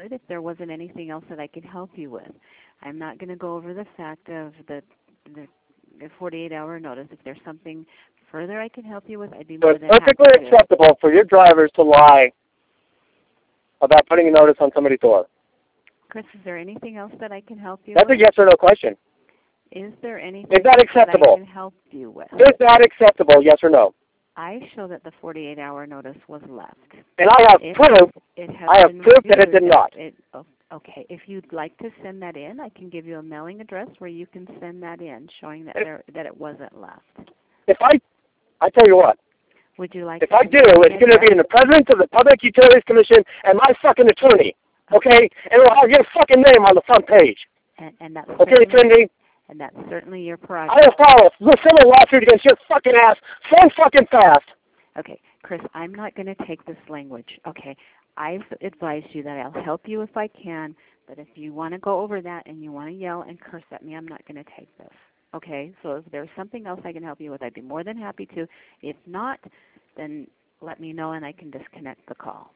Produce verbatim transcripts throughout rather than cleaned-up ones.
would if there wasn't anything else that I could help you with. I'm not going to go over the fact of the, the the forty-eight hour notice. If there's something further I can help you with, I'd be So more it's than happy perfectly to. acceptable for your drivers to lie about putting a notice on somebody's door. Chris, is there anything else that I can help you That's with? a yes or no question. Is there anything Is that else that I acceptable? can help you with? Is that acceptable, yes or no? I show that the forty-eight hour notice was left. And I have It, proof. it has I have been proof that it reviewed. did not. It, oh, okay, if you'd like to send that in, I can give you a mailing address where you can send that in, showing that there that it wasn't left. If I, I tell you what, Would you like? if to I do, it's going to be in the President of the Public Utilities Commission and my fucking attorney, okay? And it'll have your fucking name on the front page. And, and that's okay, Cindy? And that's certainly your I prerogative. will file a civil lawsuit against your fucking ass so fucking fast. Okay, Chris, I'm not going to take this language. Okay, I've advised you that I'll help you if I can, but if you want to go over that and you want to yell and curse at me, I'm not going to take this. Okay, so if there's something else I can help you with, I'd be more than happy to. If not, then let me know and I can disconnect the call.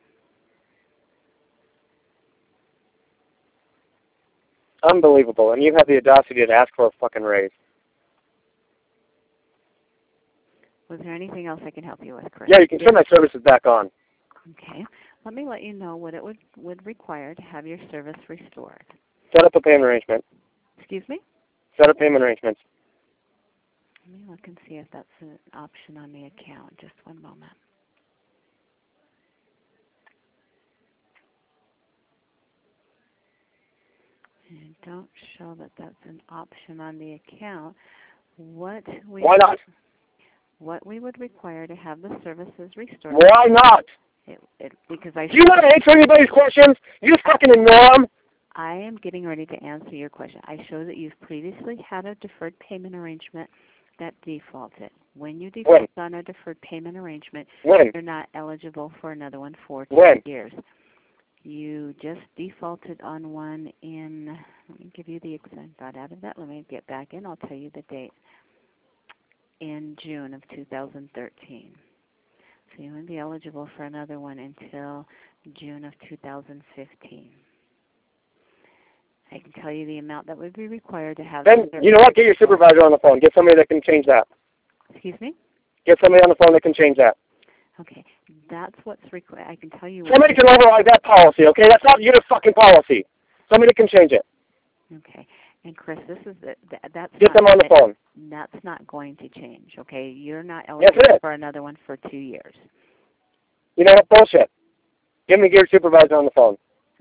Unbelievable. And you have the audacity to ask for a fucking raise. Was there anything else I can help you with, Chris? Yeah, you can turn my services back on. Okay. Let me let you know what it would, would require to have your service restored. Set up a payment arrangement. Excuse me? Set up payment arrangements. Let me look and see if that's an option on the account. Just one moment. And don't show that that's an option on the account. What we Why not? What we would require to have the services restored. Why not? It, it, because I. Do you want to answer anybody's questions? You just fucking ignore them. I am getting ready to answer your question. I show that you've previously had a deferred payment arrangement that defaulted. When you default when? on a deferred payment arrangement, when? you're not eligible for another one for two when? years. You just defaulted on one in, let me give you the exact, got out of that. Let me get back in. I'll tell you the date. In June of two thousand thirteen. So you won't be eligible for another one until June of two thousand fifteen. I can tell you the amount that would be required to have. Then, you know what? Get your supervisor on the phone. Get somebody that can change that. Excuse me? Get somebody on the phone that can change that. Okay. That's what's required. I can tell you. Somebody can override that policy, okay? That's not your fucking policy. Somebody can change it. Okay. And Chris, this is the, that, that's Get them on the phone. That's not going to change, okay? You're not eligible yes, for another one for two years. You know what? Bullshit. Give me your supervisor on the phone.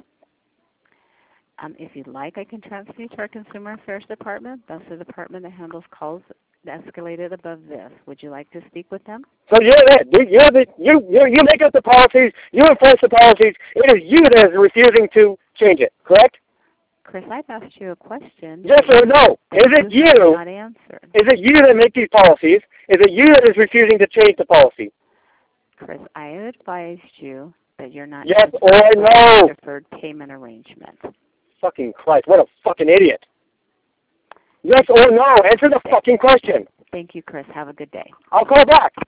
Um, if you'd like, I can transfer you to our Consumer Affairs Department. That's the department that handles calls escalated above this. Would you like to speak with them? So you're it. You're the, you, you, you make up the policies. You enforce the policies. It is you that is refusing to change it, correct? Chris, I've asked you a question. Yes or no? Is it you? Not answered. Is it you that make these policies? Is it you that is refusing to change the policy? Chris, I advised you that you're not. Yes or no? Deferred payment arrangement. Fucking Christ! What a fucking idiot! Yes or no? Answer the fucking question. Thank you, Chris. Have a good day. I'll call back.